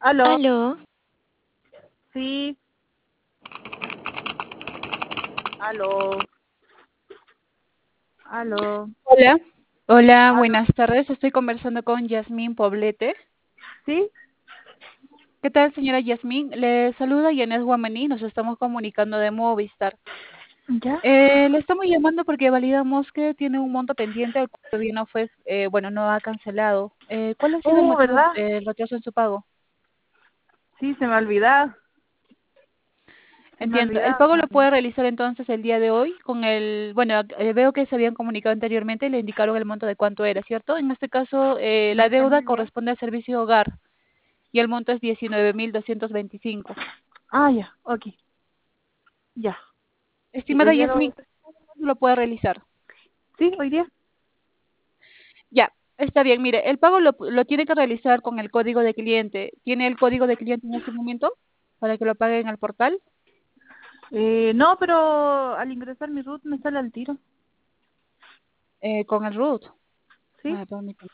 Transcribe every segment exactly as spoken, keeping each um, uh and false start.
¿Aló? Aló, Sí, aló, aló, hola. Hola, aló. buenas tardes. Estoy conversando con Yasmín Poblete. ¿Sí? ¿Qué tal, señora Yasmín? Le saluda Yanet Guamaní. Nos estamos comunicando de Movistar. ¿Ya? Eh, le estamos llamando porque validamos que tiene un monto pendiente, el cual todavía no fue, eh, bueno, no ha cancelado. Eh, ¿cuál ha sido el Oh, motivo ¿verdad? del retraso en su pago? Sí, se me ha olvidado. Se me ha Entiendo. El olvidado. pago lo puede realizar entonces el día de hoy con el, bueno, eh, veo que se habían comunicado anteriormente y le indicaron el monto de cuánto era, ¿cierto? En este caso, eh, la Veinte deuda mil ya. corresponde al servicio hogar y el monto es diecinueve mil doscientos veinticinco. Ah, ya, ok, ya. Sí, hoy Estimada día lo voy a Yasmin, hacer. ¿cuándo lo puede realizar? Sí, hoy día. Ya, está bien. Mire, el pago lo, lo tiene que realizar con el código de cliente. ¿Tiene el código de cliente en este momento para que lo paguen al portal? Eh, no, pero al ingresar mi root me sale al tiro. Eh, con el root. ¿Sí? Ah, permítame.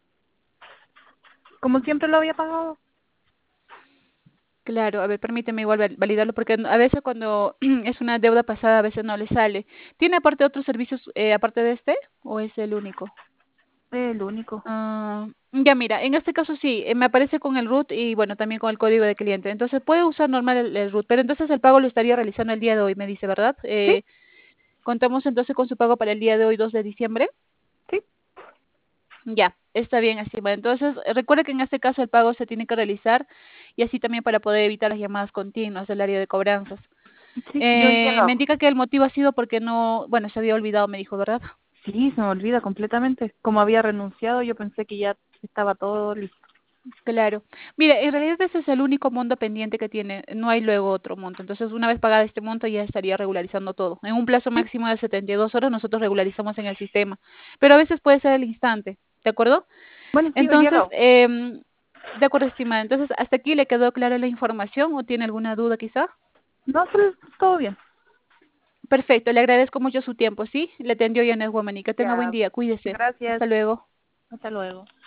Como siempre lo había pagado. Claro, a ver, permíteme igual val- validarlo porque a veces cuando es una deuda pasada a veces no le sale. ¿Tiene aparte otros servicios eh, aparte de este o es el único? El único. Ah, ya mira, en este caso sí, eh, me aparece con el root y bueno, también con el código de cliente. Entonces puede usar normal el, el root, pero entonces el pago lo estaría realizando el día de hoy, me dice, ¿verdad? ¿Sí? Eh, contamos entonces con su pago para el día de hoy, dos de diciembre. Sí. Ya, está bien, estimado. Entonces, eh, recuerde que en este caso el pago se tiene que realizar y así también para poder evitar las llamadas continuas del área de cobranzas. Sí, yo hoy día Eh, lo me hago. indica que el motivo ha sido porque no, bueno, se había olvidado, me dijo, ¿verdad? Sí, se me olvida completamente. Como había renunciado, yo pensé que ya estaba todo listo. Claro. Mire, en realidad ese es el único monto pendiente que tiene, no hay luego otro monto. Entonces, una vez pagada este monto ya estaría regularizando todo. En un plazo Sí. máximo de setenta y dos horas nosotros regularizamos en el sistema, pero a veces puede ser el instante, ¿de acuerdo? Bueno, sí, hoy día lo Entonces, hago. em, de acuerdo, estimada. Entonces, ¿hasta aquí le quedó clara la información o tiene alguna duda quizá? No, pero todo bien. Perfecto, le agradezco mucho su tiempo, ¿sí? Le atendió Janet Womaní. Que tenga buen Ya. día, cuídese. Gracias. Hasta luego. Hasta luego.